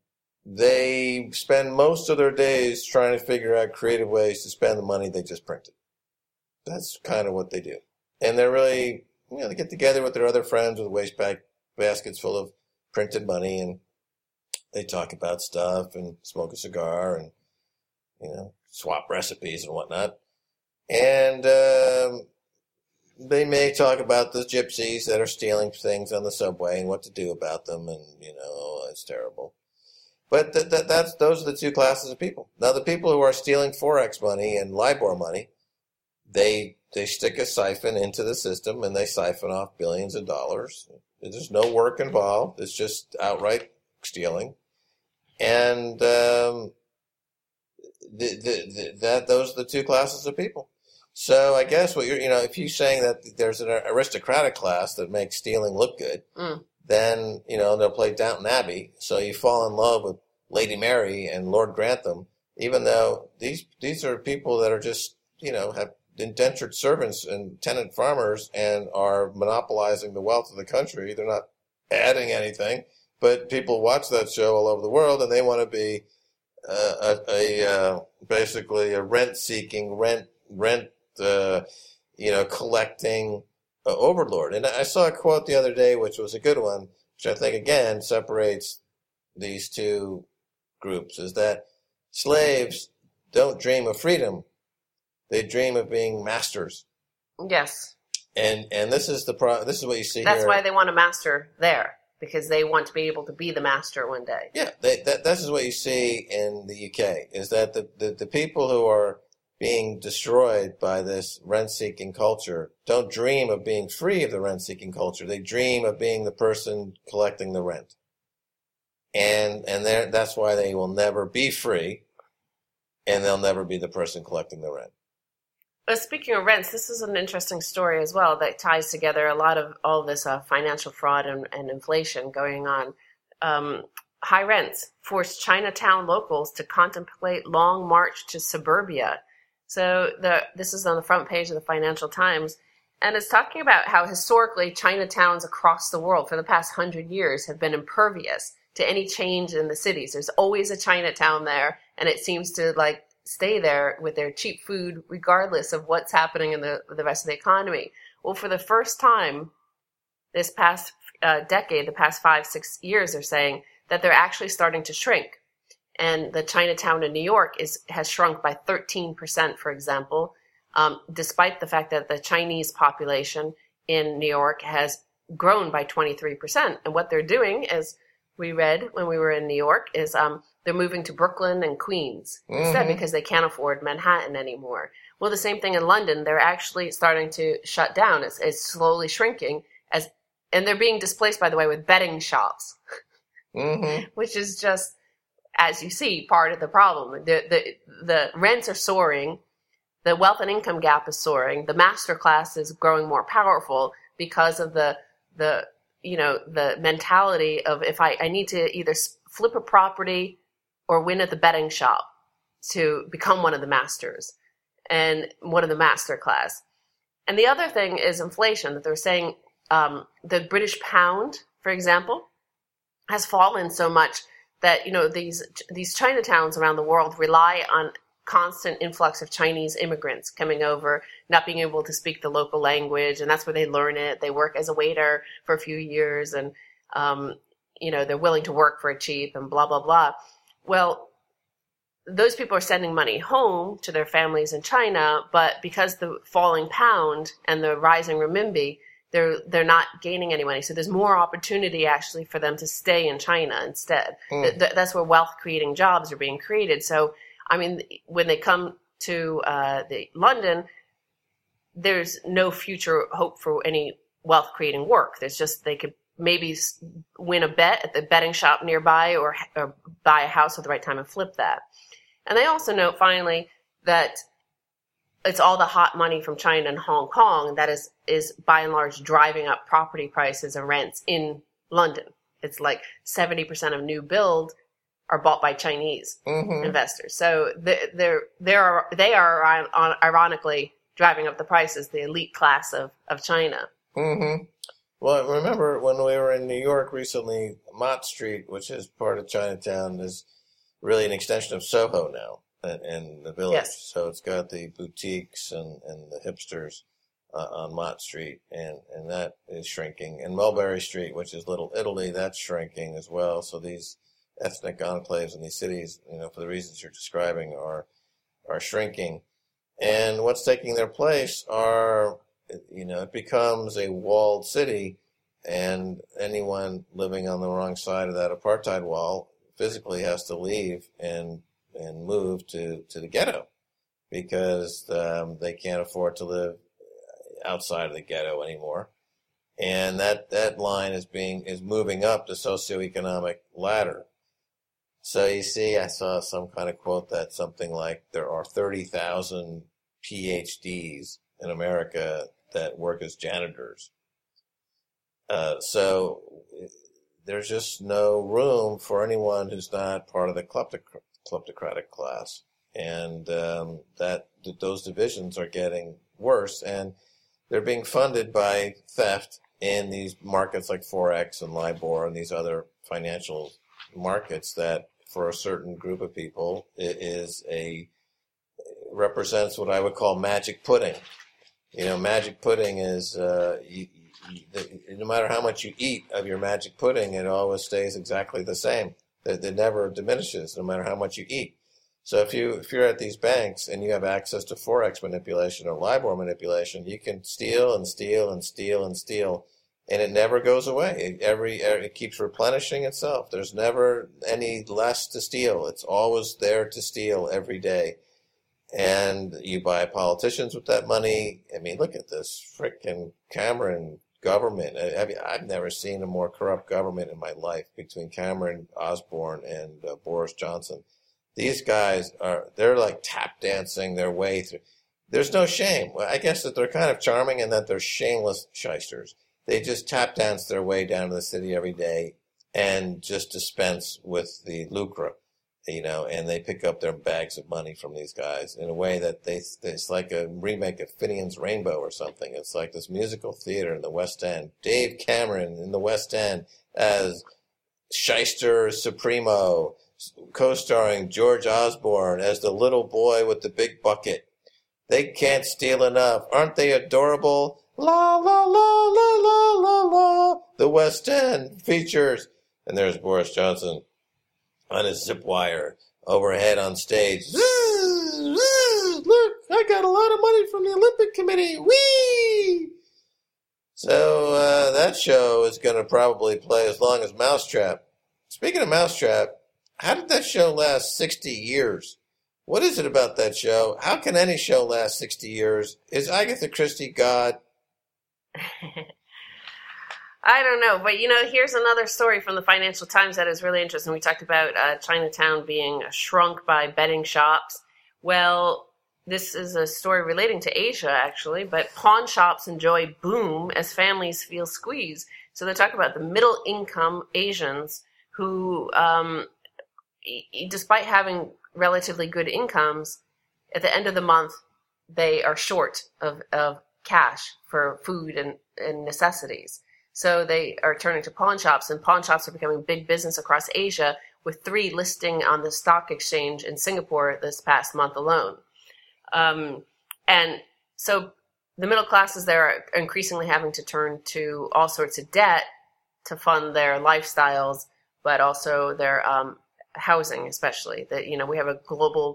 they spend most of their days trying to figure out creative ways to spend the money they just printed. That's kind of what they do. And they're really, you know, they get together with their other friends with waste bag baskets full of printed money, and they talk about stuff and smoke a cigar and, you know, swap recipes and whatnot. And, um, they may talk about the gypsies that are stealing things on the subway and what to do about them, and, you know, it's terrible. But th- th- that's those are the two classes of people. Now, the people who are stealing Forex money and LIBOR money, they they stick a siphon into the system and they siphon off billions of dollars. There's no work involved. It's just outright stealing. And um, the, the, the, that those are the two classes of people. So I guess what you're, you know, if you're saying that there's an aristocratic class that makes stealing look good, mm. then, you know, they'll play Downton Abbey. So you fall in love with Lady Mary and Lord Grantham, even though these these are people that are just, you know, have indentured servants and tenant farmers and are monopolizing the wealth of the country. They're not adding anything, but people watch that show all over the world and they want to be uh, a, a uh, basically a rent-seeking, rent rent. Uh, you know, collecting uh, overlord. And I saw a quote the other day, which was a good one, which I think, again, separates these two groups, is that slaves don't dream of freedom. They dream of being masters. Yes. And and this is the pro- this is what you see That's here. why they want a master there, because they want to be able to be the master one day. Yeah, they, that this is what you see in the U K, is that the, the, the people who are being destroyed by this rent-seeking culture don't dream of being free of the rent-seeking culture. They dream of being the person collecting the rent. And and that's why they will never be free, and they'll never be the person collecting the rent. But speaking of rents, this is an interesting story as well that ties together a lot of all this uh, financial fraud and, and inflation going on. Um, high rents forced Chinatown locals to contemplate long march to suburbia. So the this is on the front page of the Financial Times. And it's talking about how historically Chinatowns across the world for the past hundred years have been impervious to any change in the cities. There's always a Chinatown there, and it seems to like stay there with their cheap food regardless of what's happening in the the rest of the economy. Well, for the first time this past uh, decade, the past five, six years, they're saying that they're actually starting to shrink. And the Chinatown in New York is has shrunk by thirteen percent, for example, um, despite the fact that the Chinese population in New York has grown by twenty-three percent. And what they're doing, as we read when we were in New York, is um, they're moving to Brooklyn and Queens mm-hmm. instead because they can't afford Manhattan anymore. Well, the same thing in London. They're actually starting to shut down. It's, it's slowly shrinking, as, and they're being displaced, by the way, with betting shops, mm-hmm. which is just, as you see, part of the problem. The, the, the rents are soaring. The wealth and income gap is soaring. The master class is growing more powerful because of the, the, you know, the mentality of if I, I need to either flip a property or win at the betting shop to become one of the masters and one of the master class. And the other thing is inflation, that they're saying um, the British pound, for example, has fallen so much that, you know, these these Chinatowns around the world rely on constant influx of Chinese immigrants coming over, not being able to speak the local language, and that's where they learn it. They work as a waiter for a few years, and um, you know, they're willing to work for a cheap and blah, blah, blah. Well, those people are sending money home to their families in China, but because the falling pound and the rising renminbi, they're they're not gaining any money. So there's more opportunity actually for them to stay in China instead. Mm. Th- th- that's where wealth-creating jobs are being created. So, I mean, when they come to uh, the London, there's no future hope for any wealth-creating work. There's just they could maybe win a bet at the betting shop nearby, or, or buy a house at the right time and flip that. And they also note, finally, that it's all the hot money from China and Hong Kong that is, is by and large driving up property prices and rents in London. It's like seventy percent of new build are bought by Chinese mm-hmm. investors. So they're, they're, they are ironically driving up the prices, the elite class of, of China. Mm-hmm. Well, remember when we were in New York recently, Mott Street, which is part of Chinatown, is really an extension of Soho now in the village. Yes. So it's got the boutiques and, and the hipsters uh, on Mott Street, and, and that is shrinking. And Mulberry Street, which is Little Italy, that's shrinking as well. So these ethnic enclaves in these cities, you know, for the reasons you're describing, are are shrinking. And what's taking their place are, you know, it becomes a walled city, and anyone living on the wrong side of that apartheid wall physically has to leave and and move to, to the ghetto because um, they can't afford to live outside of the ghetto anymore. And that, that line is being is moving up the socioeconomic ladder. So you see, I saw some kind of quote that something like there are thirty thousand P H Ds in America that work as janitors. Uh, so there's just no room for anyone who's not part of the kleptoc- kleptocratic class. And um, that th- those divisions are getting worse, and they're being funded by theft in these markets like Forex and LIBOR and these other financial markets that for a certain group of people it is a represents what I would call magic pudding. You know, magic pudding is uh, you, you, no matter how much you eat of your magic pudding, it always stays exactly the same. It, it never diminishes, no matter how much you eat. So if you if you're at these banks and you have access to Forex manipulation or LIBOR manipulation, you can steal and steal and steal and steal, and it never goes away. It, every it keeps replenishing itself. There's never any less to steal. It's always there to steal every day. And you buy politicians with that money. I mean, look at this frickin' Cameron government. I mean, I've never seen a more corrupt government in my life between Cameron, Osborne, and uh, Boris Johnson. These guys are, they're like tap dancing their way through. There's no shame. Well, I guess that they're kind of charming and that they're shameless shysters. They just tap dance their way down to the city every day and just dispense with the lucre. you know, and they pick up their bags of money from these guys in a way that they, it's like a remake of Finian's Rainbow or something. It's like this musical theater in the West End. Dave Cameron in the West End as Shyster Supremo, co-starring George Osborne as the little boy with the big bucket. They can't steal enough. Aren't they adorable? La, la, la, la, la, la, la. The West End features. And there's Boris Johnson on his zip wire overhead on stage. Look, I got a lot of money from the Olympic Committee. Whee! So uh, that show is going to probably play as long as Mousetrap. Speaking of Mousetrap, how did that show last sixty years? What is it about that show? How can any show last sixty years? Is Agatha Christie God? I don't know, but you know, here's another story from the Financial Times that is really interesting. We talked about uh, Chinatown being shrunk by betting shops. Well, this is a story relating to Asia, actually, but pawn shops enjoy boom as families feel squeezed. So they talk about the middle-income Asians who, um, despite having relatively good incomes, at the end of the month, they are short of, of cash for food and, and necessities. So they are turning to pawn shops, and pawn shops are becoming big business across Asia, with three listing on the stock exchange in Singapore this past month alone. Um, and so the middle classes there are increasingly having to turn to all sorts of debt to fund their lifestyles, but also their um, housing, especially. That, you know, we have a global,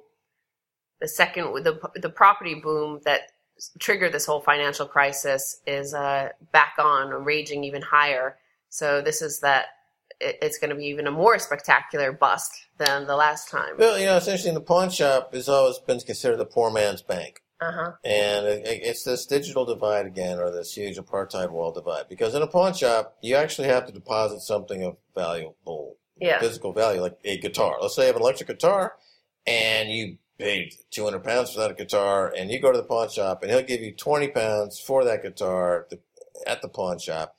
the second, the the property boom that triggered this whole financial crisis is uh, back on, raging even higher. So this is that it, it's going to be even a more spectacular bust than the last time. Well, you know, it's interesting. The pawn shop has always been considered the poor man's bank. Uh-huh. And it, it's this digital divide again, or this huge apartheid wall divide. Because in a pawn shop, you actually have to deposit something of valuable, yeah. physical value, like a guitar. Let's say you have an electric guitar, and you paid two hundred pounds for that guitar, and you go to the pawn shop, and he'll give you twenty pounds for that guitar at the pawn shop.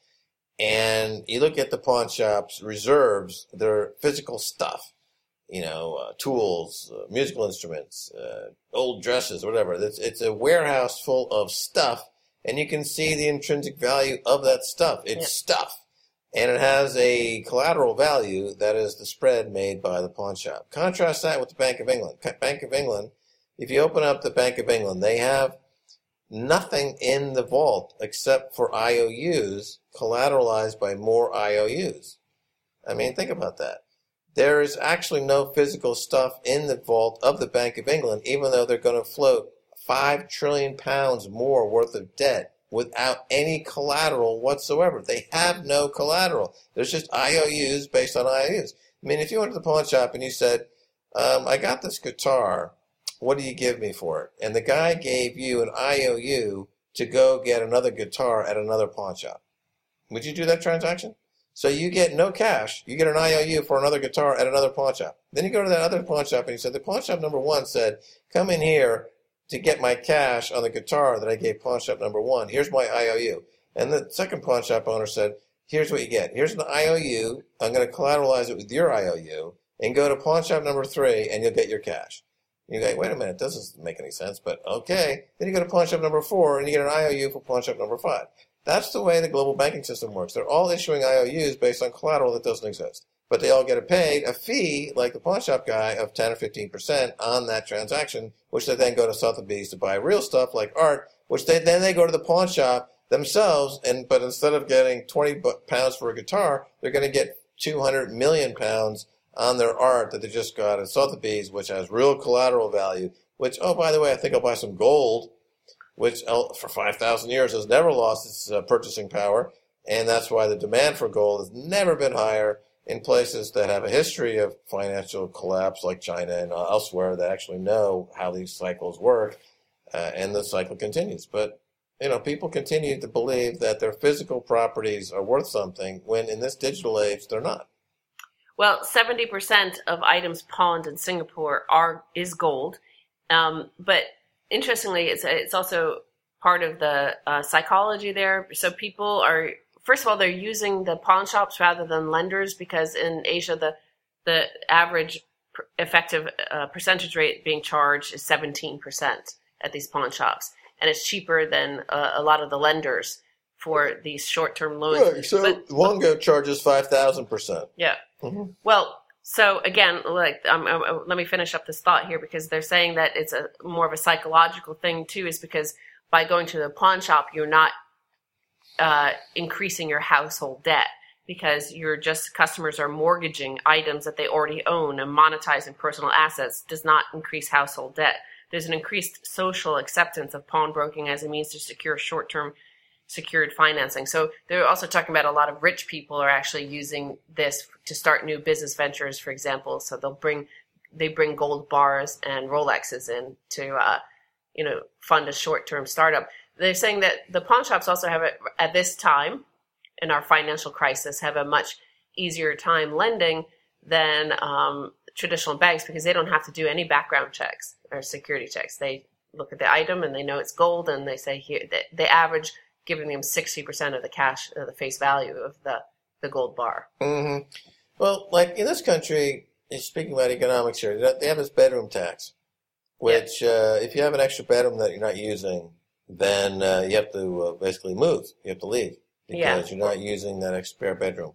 And you look at the pawn shop's reserves, their physical stuff, you know, uh, tools, uh, musical instruments, uh, old dresses, whatever. It's, it's a warehouse full of stuff, and you can see the intrinsic value of that stuff. It's yeah. stuff. And it has a collateral value that is the spread made by the pawn shop. Contrast that with the Bank of England. Bank of England, if you open up the Bank of England, they have nothing in the vault except for I O Us collateralized by more I O Us. I mean, think about that. There is actually no physical stuff in the vault of the Bank of England, even though they're going to float five trillion pounds more worth of debt without any collateral whatsoever. They have no collateral. There's just I O Us based on I O Us. I mean, if you went to the pawn shop and you said, um, I got this guitar, what do you give me for it? And the guy gave you an I O U to go get another guitar at another pawn shop. Would you do that transaction? So you get no cash. You get an I O U for another guitar at another pawn shop. Then you go to that other pawn shop and you said, the pawn shop number one said, come in here to get my cash on the guitar that I gave pawn shop number one. Here's my I O U. And the second pawn shop owner said, here's what you get. Here's an I O U. I'm going to collateralize it with your I O U. And go to pawn shop number three and you'll get your cash. You go, wait a minute, it doesn't make any sense, but okay. Then you go to pawn shop number four and you get an I O U for pawn shop number five. That's the way the global banking system works. They're all issuing I O Us based on collateral that doesn't exist. But they all get paid a fee, like the pawn shop guy, of ten or fifteen percent on that transaction, which they then go to Sotheby's to buy real stuff like art, which they then they go to the pawn shop themselves, and but instead of getting twenty pounds for a guitar, they're going to get two hundred million pounds on their art that they just got at Sotheby's, which has real collateral value, which, oh, by the way, I think I'll buy some gold, which for five thousand years has never lost its uh, purchasing power, and that's why the demand for gold has never been higher in places that have a history of financial collapse like China and elsewhere that actually know how these cycles work, uh, and the cycle continues. But, you know, people continue to believe that their physical properties are worth something when in this digital age they're not. Well, seventy percent of items pawned in Singapore are is gold, um, but interestingly, it's it's also part of the uh, psychology there. So people are, first of all, they're using the pawn shops rather than lenders because in Asia the the average effective uh, percentage rate being charged is seventeen percent at these pawn shops. And it's cheaper than uh, a lot of the lenders for these short-term loans. Right, so but, Longo charges five thousand percent. Yeah. Mm-hmm. Well, so again, like um, um, let me finish up this thought here, because they're saying that it's a more of a psychological thing too, is because by going to the pawn shop, you're not uh, increasing your household debt, because you're just, customers are mortgaging items that they already own, and monetizing personal assets does not increase household debt. There's an increased social acceptance of pawnbroking as a means to secure short-term secured financing. So they're also talking about a lot of rich people are actually using this to start new business ventures, for example. So they'll bring, they bring gold bars and Rolexes in to, uh, you know, fund a short-term startup. They're saying that the pawn shops also have, a, at this time in our financial crisis, have a much easier time lending than um, traditional banks, because they don't have to do any background checks or security checks. They look at the item and they know it's gold, and they say here that they average giving them sixty percent of the cash, of the face value of the, the gold bar. Mm-hmm. Well, like in this country, speaking about economics here, they have this bedroom tax, which yep. uh, if you have an extra bedroom that you're not using, then uh, you have to uh, basically move. You have to leave because yeah. you're not using that extra spare bedroom.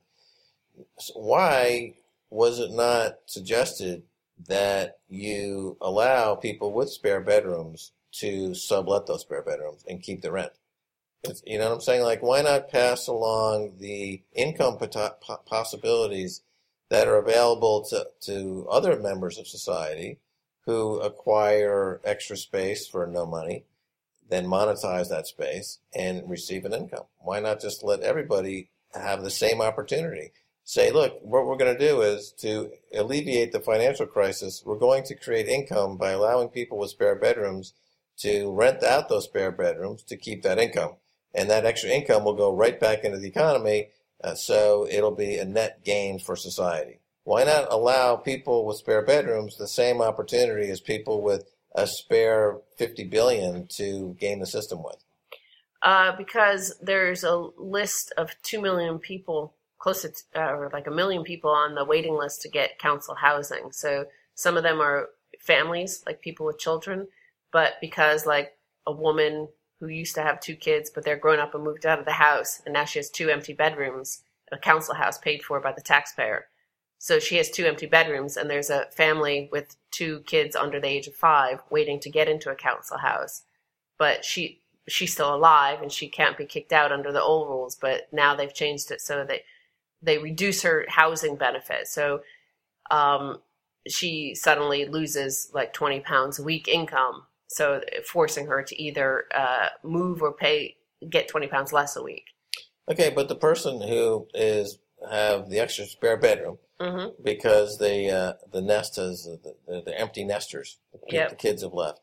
So why was it not suggested that you allow people with spare bedrooms to sublet those spare bedrooms and keep the rent? It's, you know what I'm saying? Like, why not pass along the income pot- possibilities that are available to, to other members of society who acquire extra space for no money, then monetize that space and receive an income? Why not just let everybody have the same opportunity? Say, look, what we're going to do is to alleviate the financial crisis, we're going to create income by allowing people with spare bedrooms to rent out those spare bedrooms to keep that income. And that extra income will go right back into the economy, uh, so it'll be a net gain for society. Why not allow people with spare bedrooms the same opportunity as people with a spare fifty billion dollars to game the system with? Uh, because there's a list of two million people, close to uh, or like a million people on the waiting list to get council housing. So some of them are families, like people with children, but because like a woman who used to have two kids, but they're grown up and moved out of the house, and now she has two empty bedrooms, a council house paid for by the taxpayer. So she has two empty bedrooms, and there's a family with two kids under the age of five waiting to get into a council house. But she she's still alive, and she can't be kicked out under the old rules, but now they've changed it so that they reduce her housing benefit. So um, she suddenly loses like twenty pounds a week income. So forcing her to either uh, move or pay, get twenty pounds less a week. Okay, but the person who is have the extra spare bedroom mm-hmm. because they uh, the nest has the, the, the empty nesters, the, yep. the kids have left.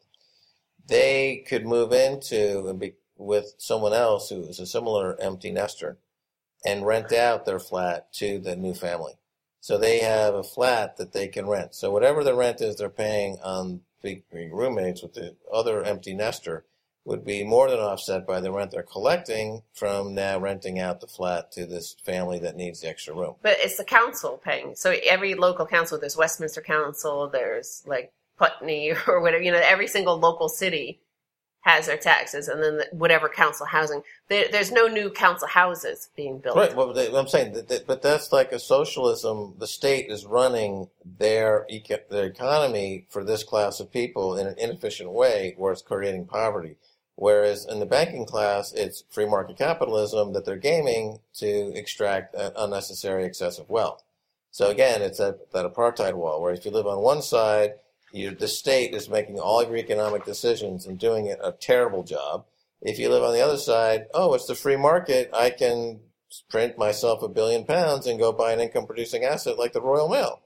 They could move into and be with someone else who is a similar empty nester and rent out their flat to the new family. So they have a flat that they can rent. So whatever the rent is they're paying on big roommates with the other empty nester would be more than offset by the rent they're collecting from now renting out the flat to this family that needs the extra room. But it's the council paying. So every local council, there's Westminster Council, there's like Putney or whatever, you know, every single local city has their taxes, and then the, whatever council housing. There, there's no new council houses being built. Right. Well, they, I'm saying, that, that, but that's like a socialism. The state is running their eco- their economy for this class of people in an inefficient way, where it's creating poverty. Whereas in the banking class, it's free market capitalism that they're gaming to extract uh, unnecessary excessive wealth. So again, it's that, that apartheid wall, where if you live on one side, You, the state is making all your economic decisions and doing it a terrible job. If you live on the other side, oh, it's the free market. I can print myself a billion pounds and go buy an income-producing asset like the Royal Mail.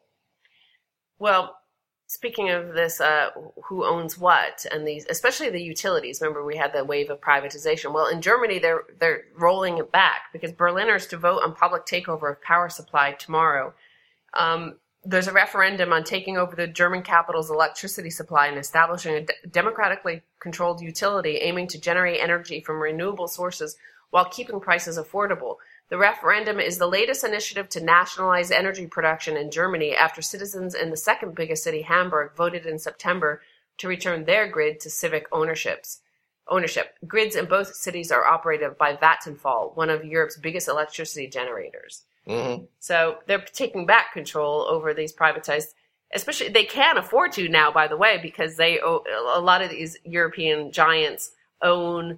Well, speaking of this, uh, who owns what, and these, especially the utilities. Remember, we had the wave of privatization. Well, in Germany, they're they're rolling it back because Berliners to vote on public takeover of power supply tomorrow. Um, There's a referendum on taking over the German capital's electricity supply and establishing a de- democratically controlled utility aiming to generate energy from renewable sources while keeping prices affordable. The referendum is the latest initiative to nationalize energy production in Germany after citizens in the second biggest city, Hamburg, voted in September to return their grid to civic ownerships. ownership. Grids in both cities are operated by Vattenfall, one of Europe's biggest electricity generators. Mm-hmm. So they're taking back control over these privatized, especially they can afford to now, by the way, because they a lot of these European giants own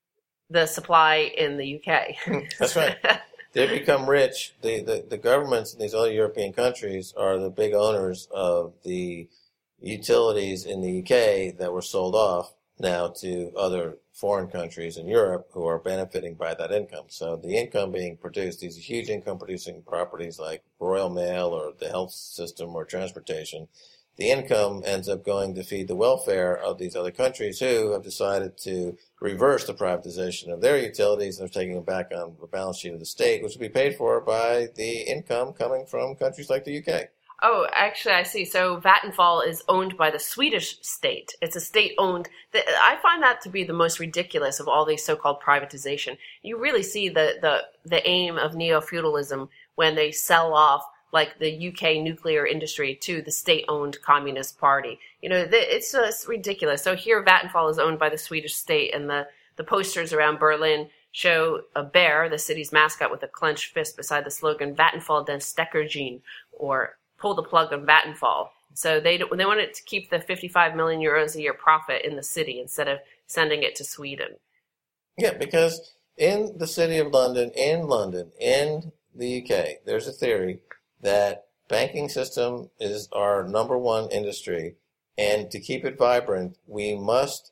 the supply in the U K. That's right. They become rich. The, the the governments in these other European countries are the big owners of the utilities in the U K that were sold off now to other foreign countries in Europe who are benefiting by that income. So the income being produced, these huge income producing properties like Royal Mail or the health system or transportation, the income ends up going to feed the welfare of these other countries who have decided to reverse the privatization of their utilities and are taking them back on the balance sheet of the state, which will be paid for by the income coming from countries like the U K. Oh, actually, I see. So Vattenfall is owned by the Swedish state. It's a state-owned. I find that to be the most ridiculous of all these so-called privatization. You really see the, the, the aim of neo-feudalism when they sell off like the U K nuclear industry to the state-owned Communist Party. You know, it's just ridiculous. So here Vattenfall is owned by the Swedish state, and the, the posters around Berlin show a bear, the city's mascot, with a clenched fist beside the slogan, Vattenfall den Stecker ziehen, or pull the plug on Vattenfall. So they they wanted to keep the fifty-five million euros a year profit in the city instead of sending it to Sweden. Yeah, because in the city of London, in London, in the U K, there's a theory that banking system is our number one industry, and to keep it vibrant, we must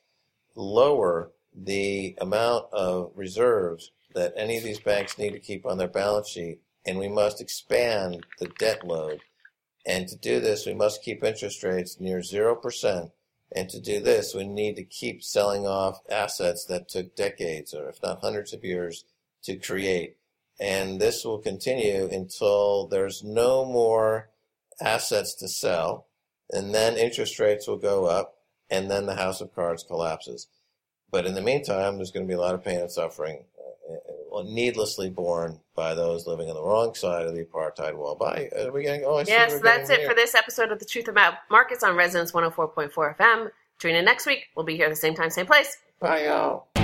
lower the amount of reserves that any of these banks need to keep on their balance sheet, and we must expand the debt load. And to do this, we must keep interest rates near zero percent. And to do this, we need to keep selling off assets that took decades, or if not hundreds of years, to create. And this will continue until there's no more assets to sell, and then interest rates will go up, and then the house of cards collapses. But in the meantime, there's going to be a lot of pain and suffering, uh, needlessly borne by those living on the wrong side of the apartheid wall. Bye. Are we getting? Oh, I see. Yes, that's it here. For this episode of The Truth About Markets on Resonance one oh four point four F M. Tune in next week. We'll be here at the same time, same place. Bye, y'all.